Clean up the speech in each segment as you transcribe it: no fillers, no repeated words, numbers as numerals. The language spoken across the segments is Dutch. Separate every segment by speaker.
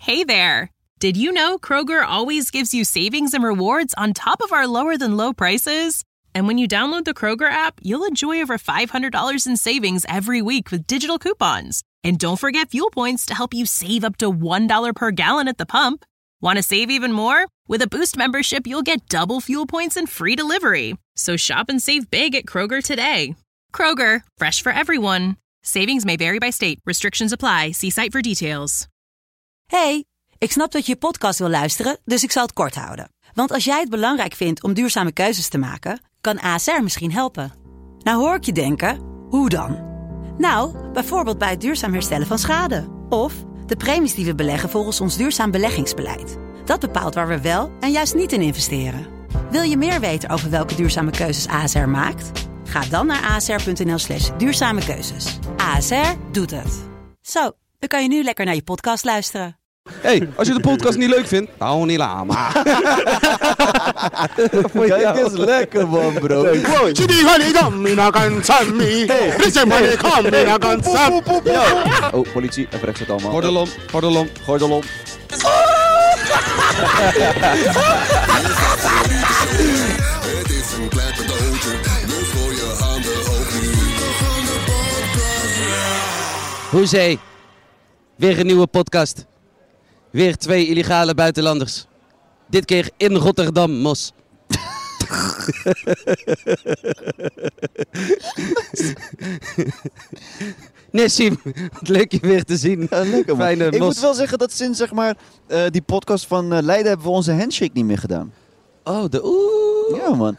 Speaker 1: Hey there! Did you know Kroger always gives you savings and rewards on top of our lower-than-low prices? And when you download the Kroger app, you'll enjoy over $500 in savings every week with digital coupons. And don't forget fuel points to help you save up to $1 per gallon at the pump. Want to save even more? With a Boost membership, you'll get double fuel points and free delivery. So shop and save big at Kroger today. Kroger, fresh for everyone. Savings may vary by state. Restrictions apply. See site for details.
Speaker 2: Hey, ik snap dat je je podcast wil luisteren, dus ik zal het kort houden. Want als jij het belangrijk vindt om duurzame keuzes te maken, kan ASR misschien helpen. Nou hoor ik je denken, hoe dan? Nou, bijvoorbeeld bij het duurzaam herstellen van schade. Of de premies die we beleggen volgens ons duurzaam beleggingsbeleid. Dat bepaalt waar we wel en juist niet in investeren. Wil je meer weten over welke duurzame keuzes ASR maakt? Ga dan naar asr.nl/duurzame keuzes. ASR doet het. Zo, dan kan je nu lekker naar je podcast luisteren.
Speaker 3: Hey, als je de podcast niet leuk vindt, hou niet lama.
Speaker 4: Kijk eens lekker man, bro.
Speaker 5: Oh, politie, even rechts het allemaal.
Speaker 3: Gordel om.
Speaker 6: Het is een klein cadeautje, dus gooi je handen hoog nu.
Speaker 3: Hoezee, weer een nieuwe podcast. Weer 2 illegale buitenlanders. Dit keer in Rotterdam, Mos. Nessim, wat leuk je weer te zien.
Speaker 4: Ja, lekker man.
Speaker 3: Fijne
Speaker 4: Ik
Speaker 3: Mos.
Speaker 4: moet wel zeggen dat sinds zeg maar die podcast van Leiden hebben we onze handshake niet meer gedaan.
Speaker 3: Oh, de oeh.
Speaker 4: Ja man.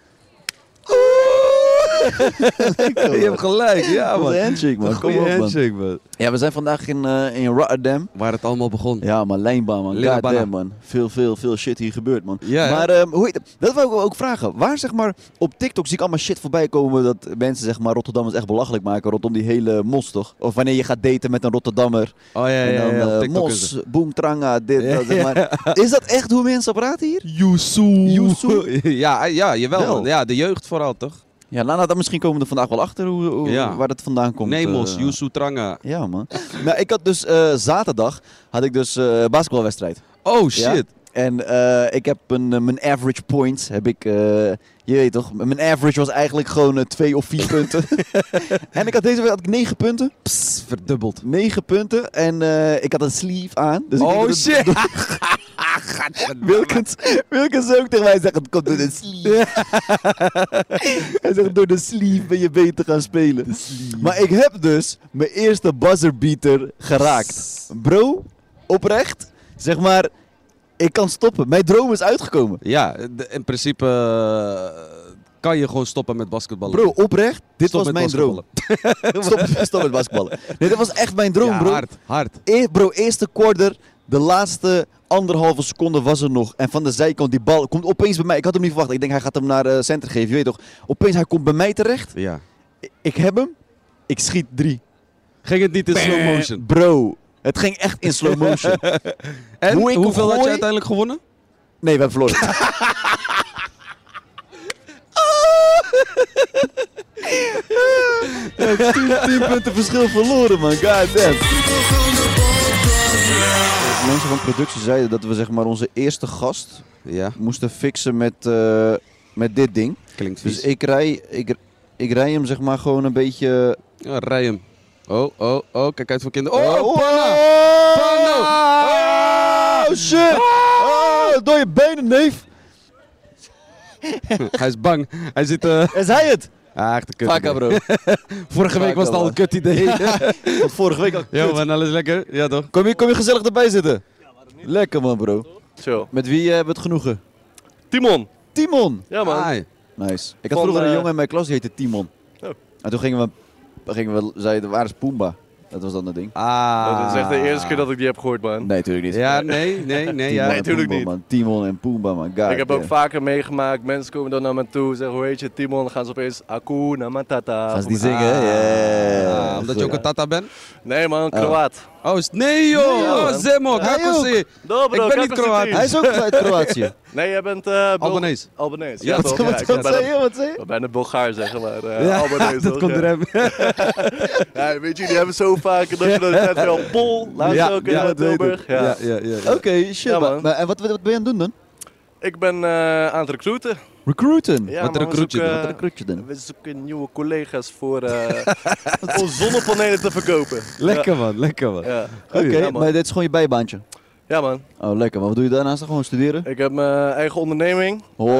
Speaker 3: Je hebt gelijk, ja man.
Speaker 4: Onze handshake man. Kom op man. Ja, we zijn vandaag in Rotterdam.
Speaker 3: Waar het allemaal begon.
Speaker 4: Ja man, lijnbaan man.
Speaker 3: Lijnbaan.
Speaker 4: Goddamn man. Veel shit hier gebeurt man.
Speaker 3: Ja,
Speaker 4: maar hoe heet het? Dat wou ik ook vragen. Waar zeg maar op TikTok zie ik allemaal shit voorbij komen dat mensen zeg maar Rotterdammers echt belachelijk maken rondom die hele mos toch? Of wanneer je gaat daten met een Rotterdammer.
Speaker 3: Oh ja,
Speaker 4: En dan
Speaker 3: op TikTok is
Speaker 4: mos,
Speaker 3: het.
Speaker 4: boem, tranga, dit, dat zeg maar. Is dat echt hoe mensen praten hier?
Speaker 3: Yusu. Ja, jawel.
Speaker 4: Wel.
Speaker 3: Ja, de jeugd vooral, toch?
Speaker 4: Ja, Lana, dan misschien komen we er vandaag wel achter waar dat vandaan komt.
Speaker 3: Nemos, Yusu Tranga.
Speaker 4: Ja, man. Nou, ik had dus zaterdag basketbalwedstrijd.
Speaker 3: Oh, shit.
Speaker 4: Ja? En ik heb mijn average points, heb ik, je weet toch, mijn average was eigenlijk gewoon 2 of 4 punten. En ik had deze week 9 punten.
Speaker 3: Pss, verdubbeld.
Speaker 4: 9 punten en ik had een sleeve aan. Dus ik
Speaker 3: Oh,
Speaker 4: denk dat
Speaker 3: shit.
Speaker 4: Wilkins ook tegen mij zeggen, het komt door de sleeve. Hij zegt, door de sleeve ben je beter gaan spelen. Maar ik heb dus mijn eerste buzzerbeater geraakt. Bro, oprecht, zeg maar, ik kan stoppen. Mijn droom is uitgekomen.
Speaker 3: Ja, in principe kan je gewoon stoppen met basketballen.
Speaker 4: Bro, oprecht, dit
Speaker 3: Stop
Speaker 4: was
Speaker 3: met
Speaker 4: mijn droom. Stop met basketballen. Nee, dit was echt mijn droom,
Speaker 3: Ja,
Speaker 4: bro.
Speaker 3: hard.
Speaker 4: Bro, eerste quarter, de laatste 1,5 seconde was er nog. En van de zijkant, die bal komt opeens bij mij. Ik had hem niet verwacht. Ik denk, hij gaat hem naar center geven, je weet toch. Opeens, hij komt bij mij terecht.
Speaker 3: Ja.
Speaker 4: Ik heb hem. Ik schiet 3.
Speaker 3: Ging het niet in slow motion?
Speaker 4: Bro, het ging echt in slow motion.
Speaker 3: En
Speaker 4: Hoe ik
Speaker 3: hoeveel
Speaker 4: hem
Speaker 3: had je
Speaker 4: gooi?
Speaker 3: uiteindelijk gewonnen?
Speaker 4: Nee, we hebben verloren. Ja, 10 punten verschil verloren, man. God damn. Mensen van productie zeiden dat we zeg maar onze eerste gast moesten fixen met dit ding.
Speaker 3: Klinkt vies.
Speaker 4: Dus ik rij hem zeg maar gewoon een beetje...
Speaker 3: Ja, rij hem. Oh, kijk uit voor kinderen. Oh,
Speaker 4: Panno! Oh, shit! Oh, door je benen, neef!
Speaker 3: Hij is bang. Hij zit...
Speaker 4: Is hij het?
Speaker 3: Ah, echt een kut
Speaker 4: Vaka,
Speaker 3: idee.
Speaker 4: bro.
Speaker 3: Vorige week was het al een kut idee.
Speaker 4: Tot vorige week al
Speaker 3: Ja
Speaker 4: kut.
Speaker 3: man, alles lekker? Ja toch?
Speaker 4: Kom je gezellig erbij zitten? Ja, waarom niet? Lekker man, bro.
Speaker 5: Chill.
Speaker 4: Met wie hebben we het genoegen?
Speaker 5: Timon.
Speaker 4: Timon!
Speaker 5: Ja, man.
Speaker 3: Ai.
Speaker 4: Nice. Ik had
Speaker 5: Van,
Speaker 4: vroeger een jongen in mijn klas die heette Timon.
Speaker 5: Oh.
Speaker 4: En toen zeiden waar is Pumba? Dat was dan het ding.
Speaker 5: Dat is echt de eerste keer dat ik die heb gehoord, man.
Speaker 4: Nee, natuurlijk niet.
Speaker 3: Ja, nee.
Speaker 4: Timon
Speaker 3: Ja.
Speaker 4: en
Speaker 5: natuurlijk
Speaker 4: Pumba,
Speaker 5: niet.
Speaker 4: Man. Timon en Pumba, man. God
Speaker 5: Ik heb ook
Speaker 4: damn.
Speaker 5: vaker meegemaakt, mensen komen dan naar me toe, zeggen hoe heet je Timon, dan gaan ze opeens Hakuna Matata.
Speaker 4: Gaan ze die zingen? Ja.
Speaker 3: Omdat je ook een tata bent?
Speaker 5: Nee man, Kroaat.
Speaker 3: Oh, nee joh!
Speaker 5: Nee,
Speaker 3: Oh,
Speaker 5: man.
Speaker 3: Zemo,
Speaker 4: Hij
Speaker 3: kako
Speaker 4: ook.
Speaker 3: si.
Speaker 5: Dobro,
Speaker 3: Ik ben niet
Speaker 5: kako si
Speaker 3: Kroaat.
Speaker 5: ti?
Speaker 4: Hij is ook uit Kroatië.
Speaker 5: Nee, jij bent...
Speaker 3: Albanees.
Speaker 5: Albanees,
Speaker 3: Ja,
Speaker 5: ja toch?
Speaker 4: Wat
Speaker 5: ik ben
Speaker 4: zei je? Wat zei je?
Speaker 5: bijna Bulgaar zeggen, maar
Speaker 3: Ja,
Speaker 5: Albanees
Speaker 3: dat
Speaker 5: toch?
Speaker 3: komt
Speaker 5: ja.
Speaker 3: er even.
Speaker 5: Ja, weet je, die hebben zo vaak dat je dan net wel Pol, laatst ook in
Speaker 3: dat weet ik.
Speaker 5: Tilburg. Ja.
Speaker 3: ja.
Speaker 4: Oké, shit.
Speaker 5: Ja, man.
Speaker 4: maar, en wat ben je aan het doen dan?
Speaker 5: Ik ben aan het recruiten.
Speaker 4: Recruiten.
Speaker 5: Ja,
Speaker 3: Wat
Speaker 5: maar
Speaker 3: recruit je dan?
Speaker 4: Wat recruit je dan?
Speaker 5: We zoeken nieuwe collega's voor om zonnepanelen te verkopen.
Speaker 3: Lekker man, lekker man.
Speaker 5: Ja,
Speaker 4: Oké,
Speaker 5: ja, man.
Speaker 4: maar dit is gewoon je bijbaantje.
Speaker 5: Ja, man.
Speaker 4: Oh, lekker. Maar wat doe je daarnaast? Gewoon studeren?
Speaker 5: Ik heb mijn eigen onderneming.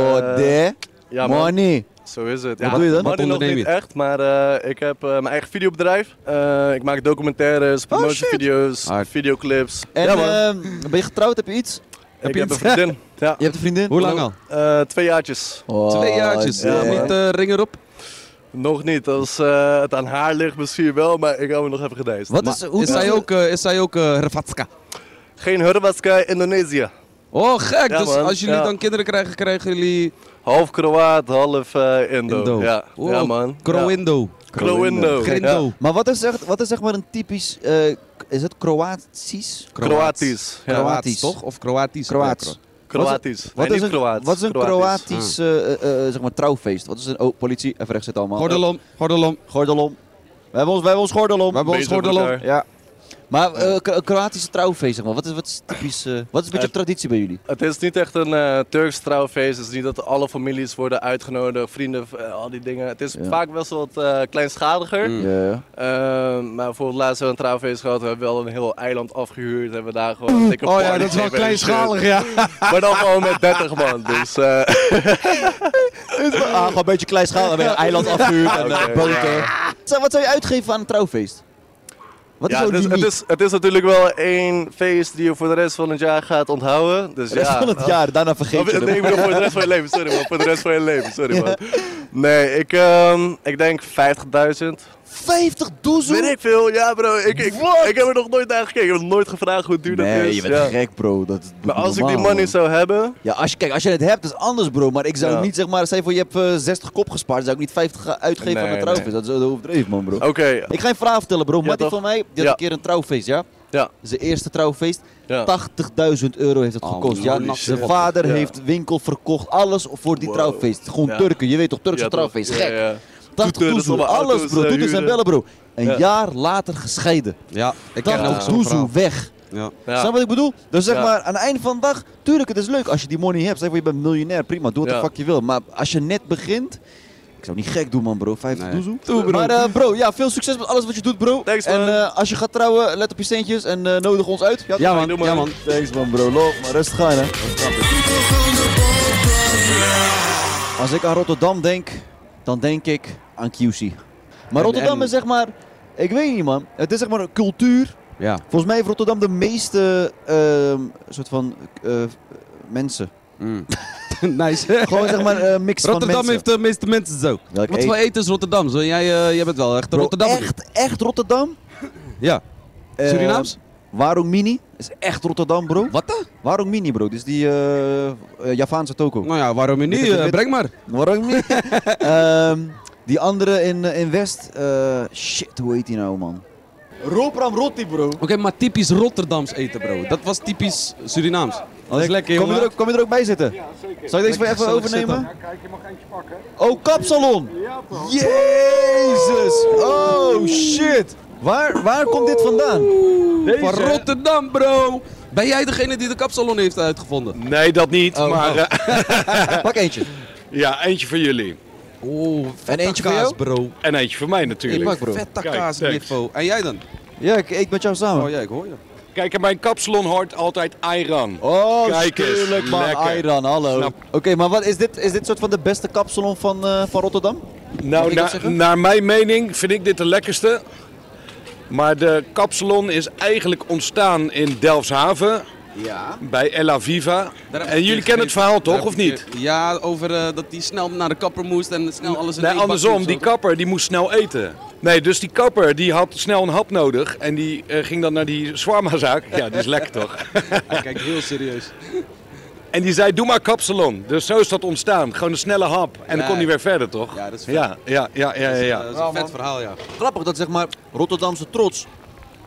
Speaker 5: Ja, man.
Speaker 4: Money.
Speaker 5: Zo is het.
Speaker 4: Wat doe je dan?
Speaker 5: Money
Speaker 3: Wat
Speaker 5: nog
Speaker 3: onderneem
Speaker 5: niet
Speaker 3: je?
Speaker 5: echt, maar ik heb mijn eigen videobedrijf. Ik maak documentaires, promotievideo's,
Speaker 4: Oh,
Speaker 5: videoclips.
Speaker 4: En
Speaker 5: ja, man.
Speaker 4: ben je getrouwd? Heb je iets?
Speaker 5: Ik
Speaker 3: je
Speaker 5: heb een
Speaker 3: iets?
Speaker 5: vriendin. Ja.
Speaker 4: Je hebt een vriendin?
Speaker 3: Hoe lang al?
Speaker 5: 2 jaartjes.
Speaker 4: Oh,
Speaker 3: 2 jaartjes.
Speaker 4: damn.
Speaker 5: Ja, man.
Speaker 3: Niet ring erop?
Speaker 5: Nog niet. Als het aan haar ligt misschien wel, maar ik hou me nog even gedijst.
Speaker 4: Wat is, hoe
Speaker 3: Is zij ook Hrvatska?
Speaker 5: Geen Hrvatska, Indonesië.
Speaker 3: Oh gek,
Speaker 5: Ja,
Speaker 3: dus
Speaker 5: man.
Speaker 3: als jullie
Speaker 5: Ja.
Speaker 3: dan kinderen krijgen, krijgen jullie
Speaker 5: Half Kroaat, half Indo.
Speaker 3: Indo.
Speaker 5: Ja,
Speaker 3: Oh,
Speaker 5: ja man.
Speaker 3: Kroindo.
Speaker 5: Kroindo.
Speaker 3: Grindo.
Speaker 4: Maar wat is zeg maar een typisch... is het Kroatisch?
Speaker 5: Kroatisch. Ja.
Speaker 3: Kroatisch, toch? Of Kroatisch?
Speaker 4: Kroaats.
Speaker 5: Kroatisch.
Speaker 4: Wat
Speaker 5: Nee,
Speaker 4: is
Speaker 5: niet
Speaker 4: een,
Speaker 5: Kroaats.
Speaker 4: wat is een Kroatisch zeg maar, trouwfeest? Wat is een... Oh, politie, even recht zitten allemaal.
Speaker 3: Gordelom, gordelom.
Speaker 4: Gordelom. We hebben ons gordelom.
Speaker 3: We hebben ons
Speaker 5: Bezig met
Speaker 3: gordelom.
Speaker 5: elkaar.
Speaker 4: Ja. Maar Kroatische trouwfeest, zeg maar. Wat is typisch... wat is een beetje traditie bij jullie?
Speaker 5: Het is niet echt een Turks trouwfeest. Het is niet dat alle families worden uitgenodigd, vrienden, al die dingen. Het is
Speaker 4: Ja.
Speaker 5: vaak wel zo wat kleinschaliger.
Speaker 4: Ja.
Speaker 5: Maar bijvoorbeeld laatst hebben we een trouwfeest gehad. We hebben wel een heel eiland afgehuurd. Hebben we daar gewoon een dikke
Speaker 3: Oh ja,
Speaker 5: party
Speaker 3: dat is wel
Speaker 5: gegeven en shit.
Speaker 3: kleinschalig, ja.
Speaker 5: Maar dan gewoon met 30 man. Dus
Speaker 4: Gewoon een beetje kleinschalig. Een eiland afgehuurd en
Speaker 5: Oké,
Speaker 4: boten. Wat zou je uitgeven aan een trouwfeest? Wat is
Speaker 5: ja,
Speaker 4: zo
Speaker 5: dus
Speaker 4: limiet?
Speaker 5: het is natuurlijk wel één feest die je voor de rest van het jaar gaat onthouden. Dus
Speaker 4: De rest
Speaker 5: ja,
Speaker 4: van het jaar, daarna vergeet je
Speaker 5: Nee, ik
Speaker 4: hem.
Speaker 5: bedoel voor de rest van je leven. Sorry man, voor de rest van je leven. Sorry man. Nee, ik denk 50.000.
Speaker 4: 50 doezel?
Speaker 5: Weet ik veel, ja bro. Ik heb er nog nooit naar gekeken. Ik heb nog nooit gevraagd hoe duur dat
Speaker 4: Nee,
Speaker 5: is.
Speaker 4: je bent
Speaker 5: Ja.
Speaker 4: gek bro. Dat is
Speaker 5: Maar als ik die
Speaker 4: normaal,
Speaker 5: money
Speaker 4: man.
Speaker 5: zou hebben...
Speaker 4: Ja, als je het hebt, is anders bro. Maar ik zou
Speaker 5: Ja.
Speaker 4: niet zeg maar, stel je voor je hebt 60 kop gespaard. Dan zou ik niet 50 uitgeven aan
Speaker 5: Nee,
Speaker 4: een trouwfeest. Dat is overdreven man bro.
Speaker 5: Oké,
Speaker 4: Ik ga je verhaal vertellen bro.
Speaker 5: Ja,
Speaker 4: Mattie
Speaker 5: toch?
Speaker 4: van mij, die had
Speaker 5: Ja.
Speaker 4: een keer een trouwfeest, ja?
Speaker 5: ja.
Speaker 4: Zijn eerste trouwfeest.
Speaker 5: ja.
Speaker 4: 80.000 euro heeft het
Speaker 3: Oh,
Speaker 4: gekost. Ja,
Speaker 3: holy
Speaker 4: zijn
Speaker 5: shit.
Speaker 4: vader
Speaker 5: Ja.
Speaker 4: heeft winkel verkocht. Alles voor die
Speaker 5: Wow.
Speaker 4: trouwfeest. Gewoon
Speaker 5: Ja.
Speaker 4: Turken. Je weet toch, Turkse
Speaker 5: Ja, toch?
Speaker 4: trouwfeest.
Speaker 5: Ja,
Speaker 4: Gek.
Speaker 5: ja.
Speaker 4: 80
Speaker 5: Toeteren,
Speaker 4: doezel.
Speaker 5: sommige
Speaker 4: Alles
Speaker 5: auto's,
Speaker 4: bro. Toeters en
Speaker 5: huren.
Speaker 4: bellen bro. Een
Speaker 5: Ja.
Speaker 4: jaar later gescheiden.
Speaker 3: Ja, ik ken ook
Speaker 4: 80
Speaker 3: zo'n
Speaker 4: doezel
Speaker 3: verhaal.
Speaker 4: weg.
Speaker 3: Ja.
Speaker 5: Ja.
Speaker 4: Snap je wat ik bedoel? Dus zeg
Speaker 5: Ja.
Speaker 4: maar, aan het einde van de dag, tuurlijk, het is leuk als je die money hebt. Zeg maar, je bent miljonair, prima, doe wat
Speaker 5: Ja.
Speaker 4: de fuck je wil. Maar als je net begint, ik zou niet gek doen man bro, 50
Speaker 3: Nee.
Speaker 4: doezoe.
Speaker 3: Doe, bro.
Speaker 4: Maar bro, ja, veel succes met alles wat je doet bro.
Speaker 5: Thanks, man.
Speaker 4: En als je gaat trouwen, let op je steentjes en nodig ons uit.
Speaker 3: Ja man,
Speaker 5: doe maar.
Speaker 3: ja man.
Speaker 4: Thanks man bro, love, maar rustig aan hè. Als ik aan Rotterdam denk, dan denk ik aan QC. Maar Rotterdam is zeg maar, ik weet niet man, het is zeg maar een cultuur.
Speaker 3: Ja.
Speaker 4: Volgens mij heeft Rotterdam de meeste soort van mensen.
Speaker 3: Mm. Nice.
Speaker 4: Gewoon zeg maar een mix van
Speaker 3: Rotterdam
Speaker 4: mensen.
Speaker 3: heeft de meeste mensen zo.
Speaker 4: Welk
Speaker 3: Wat voor eten is Rotterdam? Zo, jij bent wel echt een
Speaker 4: Bro,
Speaker 3: Rotterdammer.
Speaker 4: echt Rotterdam?
Speaker 3: Ja. Surinaams?
Speaker 4: Warung Mini is echt Rotterdam bro.
Speaker 3: Wat dan?
Speaker 4: Warung Mini bro, dus die Javaanse toko.
Speaker 3: Nou ja, waarom niet?
Speaker 4: Witte wit.
Speaker 3: Breng maar.
Speaker 4: Warung Mini. Die andere in West, shit hoe heet die nou man? Ropram Rotti bro.
Speaker 3: Oké, maar typisch Rotterdams eten, bro. Dat was typisch Surinaams. Dat is lekker,
Speaker 4: kom
Speaker 3: jongen.
Speaker 4: kom je er ook bij zitten? Ja, zeker. Zal ik deze voor even
Speaker 3: Gezellig
Speaker 4: overnemen?
Speaker 3: zitten.
Speaker 7: Kijk, je mag eentje pakken.
Speaker 4: Oh, kapsalon! Jezus! Oh shit! Waar komt dit vandaan?
Speaker 3: Van Rotterdam, bro. Ben jij degene die de kapsalon heeft uitgevonden?
Speaker 7: Nee, dat niet.
Speaker 3: Oh,
Speaker 7: maar
Speaker 4: Pak eentje.
Speaker 7: ja, eentje voor jullie.
Speaker 3: Oh,
Speaker 4: En eentje voor
Speaker 3: kaas,
Speaker 4: jou?
Speaker 3: bro.
Speaker 7: En eentje voor mij
Speaker 3: Ik
Speaker 7: natuurlijk.
Speaker 4: pak, bro.
Speaker 3: Vette
Speaker 7: Kijk,
Speaker 3: kaas,
Speaker 7: thanks.
Speaker 3: Niffo. En jij dan?
Speaker 4: Ja, ik eet met jou samen.
Speaker 3: Oh ja, ik hoor je.
Speaker 7: Kijk, en bij een kapsalon hoort altijd ayran.
Speaker 4: Oh,
Speaker 7: Kijk eens,
Speaker 4: tuurlijk man,
Speaker 7: lekker.
Speaker 4: Ayran, hallo.
Speaker 7: Snap.
Speaker 4: Oké, maar wat is dit soort van de beste kapsalon van Rotterdam?
Speaker 7: Nou,
Speaker 4: ik dat zeggen?
Speaker 7: naar mijn mening vind ik dit de lekkerste. Maar de kapsalon is eigenlijk ontstaan in Delfshaven.
Speaker 3: Ja.
Speaker 7: Bij Ella Viva. En jullie kennen het verhaal toch, of niet?
Speaker 3: Ja, over dat hij snel naar de kapper moest en snel alles in
Speaker 7: Nee,
Speaker 3: één bak
Speaker 7: andersom.
Speaker 3: doet,
Speaker 7: Die
Speaker 3: zo.
Speaker 7: kapper die moest snel eten. Nee, dus die kapper die had snel een hap nodig. En die ging dan naar die shawarmazaak. Ja, die is lekker toch?
Speaker 3: Hij kijkt heel serieus.
Speaker 7: En die zei, doe maar kapsalon. Dus zo is dat ontstaan. Gewoon een snelle hap. En dan
Speaker 3: Ja.
Speaker 7: kon hij weer verder, toch?
Speaker 3: Ja, dat is vet.
Speaker 7: Ja.
Speaker 3: Dat is een vet verhaal, ja.
Speaker 4: Grappig dat zeg maar Rotterdamse trots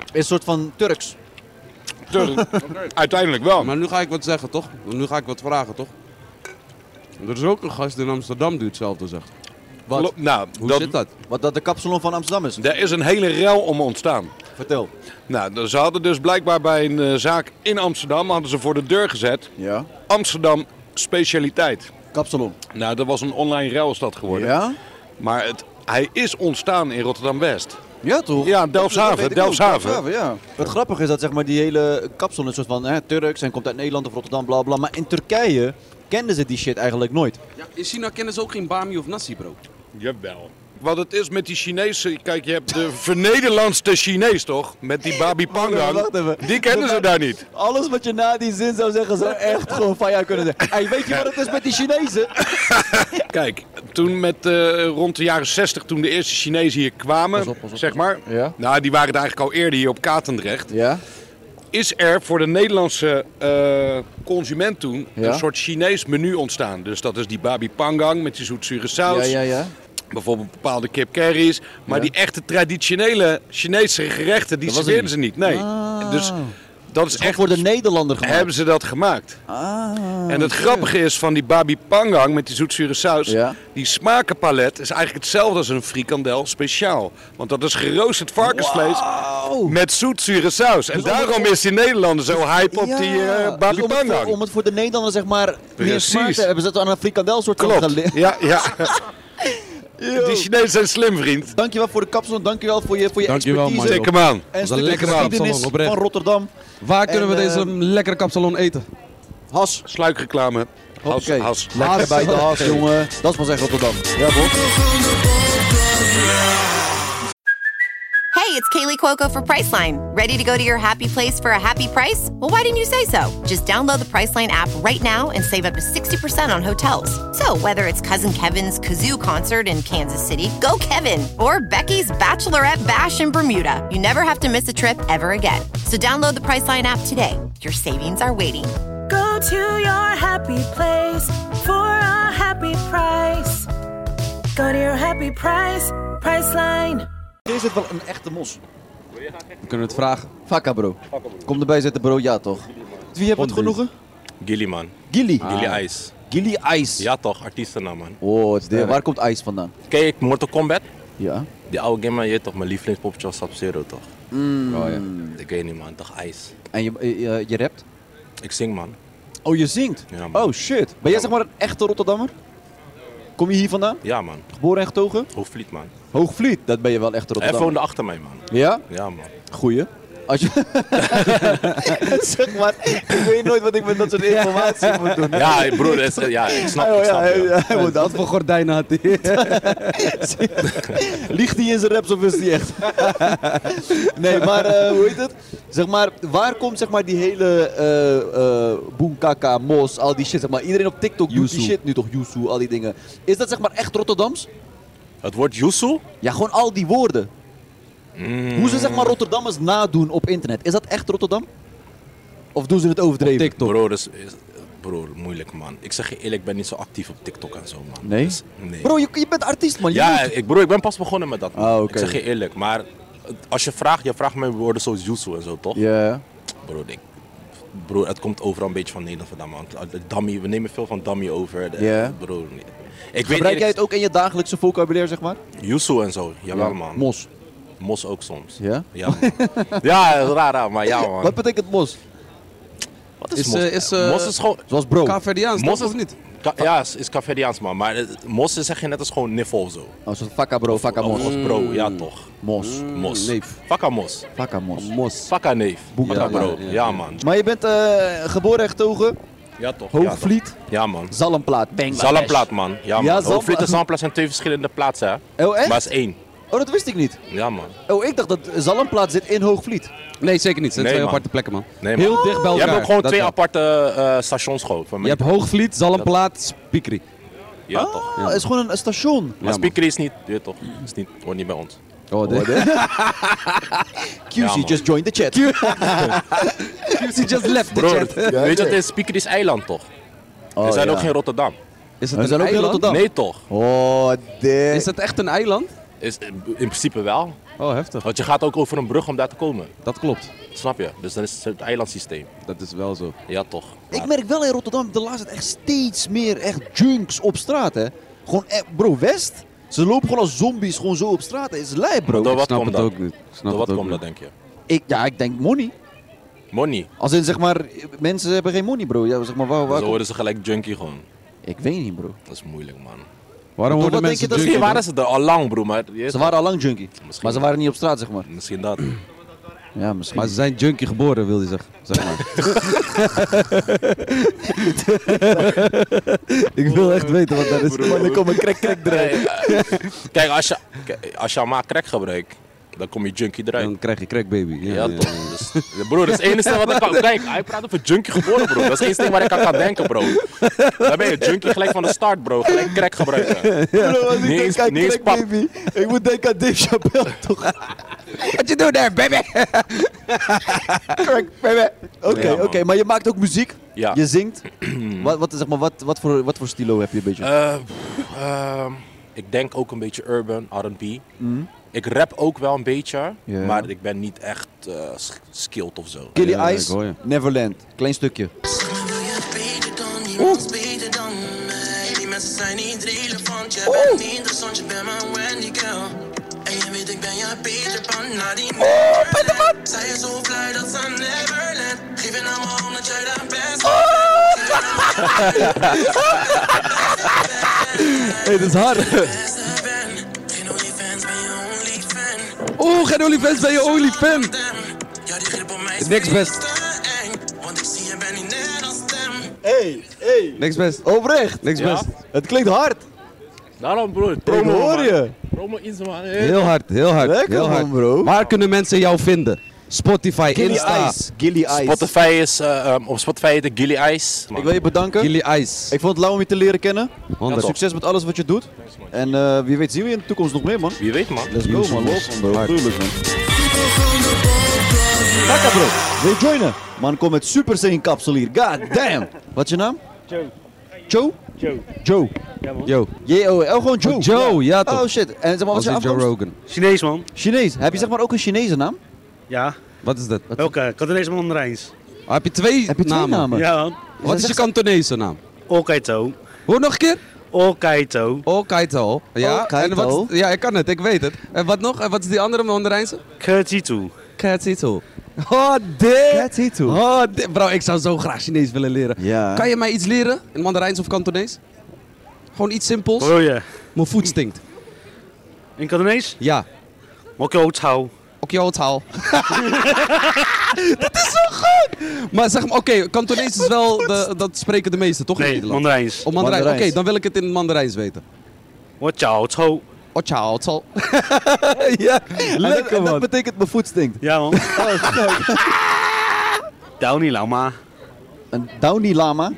Speaker 4: Is een soort van Turks.
Speaker 7: Uiteindelijk wel.
Speaker 3: Maar nu ga ik wat zeggen, toch? Nu ga ik wat vragen, toch? Er is ook een gast in Amsterdam die hetzelfde zegt.
Speaker 4: Wat?
Speaker 7: Nou,
Speaker 3: Hoe zit dat?
Speaker 4: Wat dat de kapsalon van Amsterdam is.
Speaker 7: Er is een hele rel om ontstaan.
Speaker 4: Vertel.
Speaker 7: Nou, ze hadden dus blijkbaar bij een zaak in Amsterdam, hadden ze voor de deur gezet,
Speaker 4: Ja.
Speaker 7: Amsterdam specialiteit.
Speaker 4: Kapsalon.
Speaker 7: Nou, dat was een online ruilstad geworden.
Speaker 4: Ja?
Speaker 7: Maar hij is ontstaan in Rotterdam-West.
Speaker 4: Ja, toch?
Speaker 7: Ja, Delfshaven,
Speaker 4: Dat weet ik ook.
Speaker 7: Delfshaven.
Speaker 4: Ja. Wat grappig is dat zeg maar, die hele kapsalon is een soort van Turks en komt uit Nederland of Rotterdam, bla bla. Maar in Turkije kenden ze die shit eigenlijk nooit.
Speaker 3: Ja, in China kennen ze ook geen bami of nasi, bro.
Speaker 7: Jawel. Wat het is met die Chinezen, kijk, je hebt de vernederlandste Chinees toch? Met die babi pangang.
Speaker 4: Wacht even.
Speaker 7: Die kennen ze daar niet.
Speaker 4: Alles wat je na die zin zou zeggen, zou echt gewoon van jou kunnen zeggen. Hey, weet je wat het is met die Chinezen?
Speaker 7: Kijk, toen rond de jaren 60, toen de eerste Chinezen hier kwamen,
Speaker 4: Pas op.
Speaker 7: zeg maar.
Speaker 4: Ja.
Speaker 7: Nou, die waren het eigenlijk al eerder hier op Katendrecht.
Speaker 4: Ja?
Speaker 7: Is er voor de Nederlandse consument toen
Speaker 4: Ja.
Speaker 7: een soort Chinees menu ontstaan. Dus dat is die babi pangang met die zoetzure saus.
Speaker 4: Ja.
Speaker 7: Bijvoorbeeld bepaalde kip curry's. Maar
Speaker 4: Ja.
Speaker 7: die echte traditionele Chinese gerechten, die
Speaker 4: Dat was
Speaker 7: serveerden
Speaker 4: het
Speaker 7: ze niet. Nee.
Speaker 4: Ah.
Speaker 7: Dus dat is
Speaker 4: Echt
Speaker 7: echt
Speaker 4: voor de Nederlander gemaakt.
Speaker 7: hebben ze dat gemaakt.
Speaker 4: Ah,
Speaker 7: En het grappige is van die babi pangang met die zoetzure saus.
Speaker 4: Ja.
Speaker 7: Die smakenpalet is eigenlijk hetzelfde als een frikandel speciaal. Want dat is geroosterd varkensvlees met zoetzure saus. En
Speaker 4: Dus om het-
Speaker 7: daarom is die Nederlander zo hype op die babi
Speaker 4: dus
Speaker 7: pangang.
Speaker 4: om het voor de Nederlander zeg maar meer
Speaker 7: Precies.
Speaker 4: smaak te hebben, hebben ze het aan een frikandel soort van
Speaker 7: Klopt.
Speaker 4: geleerd.
Speaker 7: Ja. Die Chinezen zijn slim, vriend.
Speaker 4: Dankjewel voor de kapsalon, dankjewel voor je
Speaker 3: Dankjewel,
Speaker 4: expertise.
Speaker 3: man.
Speaker 7: Dikke man.
Speaker 4: En
Speaker 3: een
Speaker 4: stukje
Speaker 3: lekkere
Speaker 4: geschiedenis
Speaker 3: kapsalon, oprecht.
Speaker 4: van Rotterdam.
Speaker 3: Waar kunnen we
Speaker 4: En,
Speaker 3: deze lekkere kapsalon eten?
Speaker 4: Has.
Speaker 7: Sluikreclame. Has.
Speaker 4: Oké.
Speaker 7: Has.
Speaker 4: Lekker bij de has, jongen. Dat is pas echt Rotterdam. Ja, toch?
Speaker 8: Hey, it's Kaylee Cuoco for Priceline. Ready to go to your happy place for a happy price? Well, why didn't you say so? Just download the Priceline app right now and save up to 60% on hotels. So, whether it's Cousin Kevin's Kazoo concert in Kansas City, go Kevin, or Becky's Bachelorette Bash in Bermuda, you never have to miss a trip ever again. So download the Priceline app today. Your savings are waiting.
Speaker 9: Go to your happy place for a happy price. Go to your happy price, Priceline.
Speaker 4: Is het wel een echte mos?
Speaker 3: We kunnen het vragen.
Speaker 4: Vakka, bro. Kom erbij zitten, bro. Ja, toch? Wie heeft het genoegen?
Speaker 10: Gilly, man.
Speaker 4: Gilly.
Speaker 10: Gilly Ice.
Speaker 4: Gilly Ice.
Speaker 10: Ja toch, artiestennaam, man.
Speaker 4: Oh, waar komt Ice vandaan?
Speaker 10: Ken je Mortal Kombat?
Speaker 4: Ja.
Speaker 10: Die oude game, je weet toch, mijn lievelingspoppetje was Sub-Zero, toch?
Speaker 3: Oh, ja.
Speaker 10: Ik weet niet, man. Toch Ice.
Speaker 4: En je rapt?
Speaker 10: Ik zing, man.
Speaker 4: Oh, je zingt?
Speaker 10: Ja, man.
Speaker 4: Oh, shit. Ben jij zeg maar een echte Rotterdammer? Kom je hier vandaan?
Speaker 10: Ja, man.
Speaker 4: Geboren en getogen?
Speaker 10: Hoogvliet, man.
Speaker 4: Hoogvliet, dat ben je wel echt
Speaker 10: Hij
Speaker 4: Rotterdammer.
Speaker 10: woonde achter mij, man.
Speaker 4: Ja?
Speaker 10: Ja, man.
Speaker 4: Goeie. Als je... zeg maar, ik weet nooit wat ik met dat soort informatie moet doen.
Speaker 10: Ja, broer, ik snap het.
Speaker 4: Hij moet dat.
Speaker 3: Wat voor gordijnen had hij?
Speaker 4: Liegt hij in zijn raps of is hij echt? Nee, maar hoe heet het? Zeg maar, waar komt zeg maar die hele boomkaka, mos, al die shit, zeg maar. Iedereen op TikTok doet die shit nu toch, Yusu, al die dingen. Is dat zeg maar echt Rotterdams?
Speaker 10: Het woord Yusu?
Speaker 4: Ja, gewoon al die woorden. Hoe ze zeg maar Rotterdammers nadoen op internet. Is dat echt Rotterdam? Of doen ze het overdreven?
Speaker 3: TikTok.
Speaker 10: Broer, moeilijk, man. Ik zeg je eerlijk, ik ben niet zo actief op TikTok en zo, man.
Speaker 4: Nee?
Speaker 10: Dus, nee.
Speaker 4: Bro, je bent artiest, man.
Speaker 10: Ja, ik ben pas begonnen met dat, man.
Speaker 4: Ah, oké.
Speaker 10: Ik zeg je eerlijk, maar als je vraagt mij woorden zoals Yusu en zo, toch?
Speaker 4: Ja.
Speaker 10: Broer, het komt overal een beetje van Nederland vandaan, man. Dummy, we nemen veel van dummy over.
Speaker 4: Ja.
Speaker 10: Broer, nee.
Speaker 4: Gebruik jij het ook in je dagelijkse vocabulaire, zeg maar?
Speaker 10: Yusu en zo, jawel,
Speaker 4: Ja.
Speaker 10: man.
Speaker 4: Mos.
Speaker 10: Mos ook soms.
Speaker 4: Ja?
Speaker 10: Ja, man. Ja, raar, maar ja, man.
Speaker 4: Wat betekent mos?
Speaker 10: Wat is mos? Mos is gewoon...
Speaker 4: Zoals bro.
Speaker 3: Caverdiaans,
Speaker 10: Mos
Speaker 3: toch, of niet?
Speaker 10: Ja, is Caverdiaans, man. Maar mos zeg je net als gewoon niffel of zo.
Speaker 4: Oh, zoals vakka bro, vakka mos.
Speaker 10: Of bro, ja toch.
Speaker 4: Mos.
Speaker 10: Mos.
Speaker 3: Neef.
Speaker 10: Vakka mos.
Speaker 4: Vakka mos.
Speaker 3: Mos.
Speaker 10: Vakka neef. Vakka
Speaker 4: Ja,
Speaker 10: bro.
Speaker 3: ja.
Speaker 10: Ja, man.
Speaker 4: Maar je bent geboren en getogen,
Speaker 10: Ja toch.
Speaker 4: Hoogvliet,
Speaker 10: Ja, man.
Speaker 4: Zalmplaat, Bangladesh.
Speaker 10: Zalmplaat, man. Ja, man.
Speaker 4: Ja,
Speaker 10: Hoogvliet en Zalmplaat zijn twee verschillende plaatsen, hè.
Speaker 4: Oh, echt?
Speaker 10: Maar het is één.
Speaker 4: Oh, dat wist ik niet.
Speaker 10: Ja, man.
Speaker 4: Oh, ik dacht dat Zalmplaat zit in Hoogvliet.
Speaker 3: Nee, zeker niet. Het zijn
Speaker 10: Nee,
Speaker 3: twee
Speaker 10: man.
Speaker 3: aparte plekken, man.
Speaker 10: Nee, man.
Speaker 3: Heel dicht bij
Speaker 10: Je
Speaker 3: elkaar.
Speaker 10: hebt ook gewoon
Speaker 3: Dat
Speaker 10: twee
Speaker 3: wel.
Speaker 10: aparte stations gewoon.
Speaker 3: Je hebt Hoogvliet, Zalmplaat, Spikri.
Speaker 10: Ja, toch.
Speaker 4: Het is gewoon een station.
Speaker 10: Maar
Speaker 3: man.
Speaker 10: Speaker is niet, je weet toch. Is niet, hoort niet bij ons.
Speaker 3: Oh,
Speaker 4: QC
Speaker 10: Ja, man.
Speaker 4: just joined the chat.
Speaker 3: QC just left the
Speaker 10: Broer,
Speaker 3: chat.
Speaker 10: weet je wat het is? Speaker is eiland, toch? We zijn ook geen Rotterdam.
Speaker 3: Is het
Speaker 4: We
Speaker 3: een
Speaker 4: zijn ook in
Speaker 3: eiland?
Speaker 4: Rotterdam.
Speaker 10: Nee, toch?
Speaker 4: Oh, dit.
Speaker 3: Is het echt een eiland?
Speaker 10: Is, in principe wel.
Speaker 3: Oh, heftig.
Speaker 10: Want je gaat ook over een brug om daar te komen.
Speaker 3: Dat klopt.
Speaker 10: Snap je? Dus dat is het eilandsysteem.
Speaker 3: Dat is wel zo.
Speaker 10: Ja, toch.
Speaker 4: Ik merk wel in Rotterdam de laatste tijd echt steeds meer echt junks op straat, hè. Gewoon, bro, West, ze lopen gewoon als zombies gewoon zo op straat. Het is lijp, bro.
Speaker 10: Door wat
Speaker 3: snap
Speaker 10: komt
Speaker 3: het
Speaker 10: dat?
Speaker 3: ook niet.
Speaker 10: Door wat komt dat, denk je?
Speaker 4: Ik denk money.
Speaker 10: Money.
Speaker 4: Als in, zeg maar, mensen hebben geen money, bro. Ja, zeg maar, waar
Speaker 10: Zo worden ze gelijk junkie gewoon.
Speaker 4: Ik weet niet, bro.
Speaker 10: Dat is moeilijk, man.
Speaker 3: Waarom worden
Speaker 4: wat
Speaker 3: mensen
Speaker 4: denk je
Speaker 10: Misschien
Speaker 3: junkie?
Speaker 10: waren ze er al lang, bro. Maar
Speaker 4: Ze waren al lang junkie.
Speaker 10: Misschien.
Speaker 4: Maar ze waren niet op straat, zeg maar.
Speaker 10: Misschien dat.
Speaker 4: Ja, misschien.
Speaker 3: Maar ze zijn junkie geboren, wil je zeggen. Zeg maar. Ik wil echt weten wat dat is.
Speaker 4: Maar dan komt een crack eruit.
Speaker 10: Kijk, als je maar crack gebruikt, dan kom je junkie eruit.
Speaker 3: Dan krijg je crack baby.
Speaker 10: Ja, toch. Dus, broer, dat is het enige wat ik kan... Kijk, hij praat over junkie geboren, bro. Dat is het enige waar ik aan kan denken, bro. Dan ben je junkie gelijk van de start, bro. Gelijk crack gebruiken.
Speaker 4: Bro, als ik
Speaker 10: Niet eens-
Speaker 4: denk aan
Speaker 10: niet eens
Speaker 4: crack,
Speaker 10: pap.
Speaker 4: baby. Ik moet denken aan Dave Chappelle, toch?
Speaker 3: What you do there, baby?
Speaker 4: Crack, baby. Oké,
Speaker 10: Ja, man.
Speaker 4: oké. Maar je maakt ook muziek.
Speaker 10: Ja.
Speaker 4: Je zingt. Wat voor stilo heb je een beetje?
Speaker 10: Ik denk ook een beetje urban, R&B. Ik rap ook wel een beetje,
Speaker 4: Ja.
Speaker 10: maar ik ben niet echt skilled of zo.
Speaker 4: Gilly
Speaker 3: Ja, ik
Speaker 4: Ice,
Speaker 3: hoor je.
Speaker 4: Neverland. Klein stukje.
Speaker 11: Die mensen zijn niet relevant, je bent niet interessant, je bent mijn Wendy girl. En je weet ik ben je Peter Pan, naar die Neverland. Zij is zo blij dat ze Neverland. Geef je nou maar omdat jij de beste
Speaker 4: Hey, dat is hard.
Speaker 11: bent. Geen OnlyFans, ben je OnlyFan.
Speaker 3: Oeh, geen OnlyFans, ben je OnlyFan.
Speaker 11: Ja, die grip op mij is
Speaker 3: Niks best.
Speaker 11: te eng. Want ik zie je bent niet net als hem.
Speaker 4: Hey.
Speaker 3: Niks best.
Speaker 4: Oprecht.
Speaker 3: Niks best.
Speaker 4: Het klinkt hard.
Speaker 10: Daarom, bro.
Speaker 4: Ik hoor je.
Speaker 10: Promo iets, man.
Speaker 3: Heel hard, heel hard.
Speaker 4: Lekker,
Speaker 3: heel hard.
Speaker 4: man, bro.
Speaker 3: Waar kunnen mensen jou vinden? Spotify,
Speaker 4: Gilly
Speaker 3: Insta.
Speaker 4: Ice. Gilly Ice.
Speaker 10: Spotify is, op Spotify heet ik Gilly Ice.
Speaker 4: Ik wil je bedanken.
Speaker 3: Gilly Ice.
Speaker 4: Ik vond het lauw om je te leren kennen.
Speaker 3: 100.
Speaker 4: Succes met alles wat je doet. En wie weet zien we je in de toekomst nog meer, man.
Speaker 10: Wie weet, man.
Speaker 4: Let's go, man. Los, man, bro.
Speaker 3: Hard.
Speaker 4: Tuurlijk, man. Lekker, bro. Wil je joinen? Man, kom met Super Saiyan kapsel hier. God damn. Wat is je naam? Joe. Joe?
Speaker 3: Yo.
Speaker 4: Gewoon Joe.
Speaker 3: Joe, ja toch.
Speaker 4: Oh shit. En zeg maar, wat
Speaker 3: Als
Speaker 4: is je
Speaker 3: in Joe
Speaker 4: afkomst?
Speaker 3: Rogan.
Speaker 12: Chinees, man.
Speaker 4: Chinees. Heb je zeg maar ook een Chinese naam?
Speaker 12: Ja.
Speaker 3: Wat is dat?
Speaker 12: Welke? Cantonese mandarijns.
Speaker 3: Heb je twee
Speaker 4: Heb je twee namen?
Speaker 12: Ja, man.
Speaker 3: Wat is je Kantonese naam?
Speaker 12: Okaito.
Speaker 3: Hoor nog een keer?
Speaker 12: Okaito.
Speaker 3: Okaito. Ja,
Speaker 4: Okaito.
Speaker 3: en wat, ja, ik kan het, ik weet het. En wat nog? En wat is die andere Mandarijnse?
Speaker 12: Ketitu.
Speaker 3: Katsitu. Oh, dit.
Speaker 4: Katsitu.
Speaker 3: Oh, bro, ik zou zo graag Chinees willen leren.
Speaker 4: Ja.
Speaker 3: Kan je mij iets leren in Mandarijns of Kantonees? Gewoon iets simpels.
Speaker 12: Hoor je?
Speaker 3: Mijn voet stinkt.
Speaker 12: In Cantonees?
Speaker 3: Ja.
Speaker 12: Mokyotao.
Speaker 3: Oké, het haal. Dat is zo goed! Maar zeg maar, oké, Kantonees is wel, dat spreken de meesten, toch? in
Speaker 12: Nee,
Speaker 3: Nederland?
Speaker 12: mandarijns.
Speaker 3: Of Mandarijns. Oké,
Speaker 4: Mandarijns.
Speaker 3: dan wil ik het in het Mandarijns weten.
Speaker 12: Wachao.
Speaker 3: Oh, ciao, het zal. Ja, lekker
Speaker 4: En dat
Speaker 3: man.
Speaker 4: betekent mijn voet stinkt.
Speaker 12: Ja, man. Downy Lama.
Speaker 4: Een Downy Lama.